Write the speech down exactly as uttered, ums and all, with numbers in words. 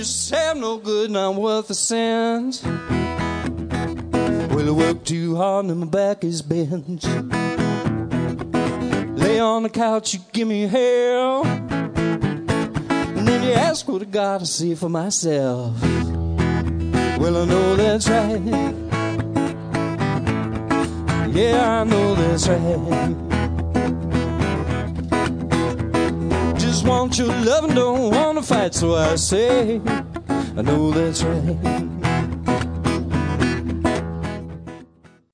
yourself no good, not worth a cent. Well, I work too hard and my back is bent. Lay on the couch, you give me hell, and then you ask what I gotta see for myself. Well, I know that's right. Yeah, I know that's right. Just want your love and don't want to fight, so I say I know that's right.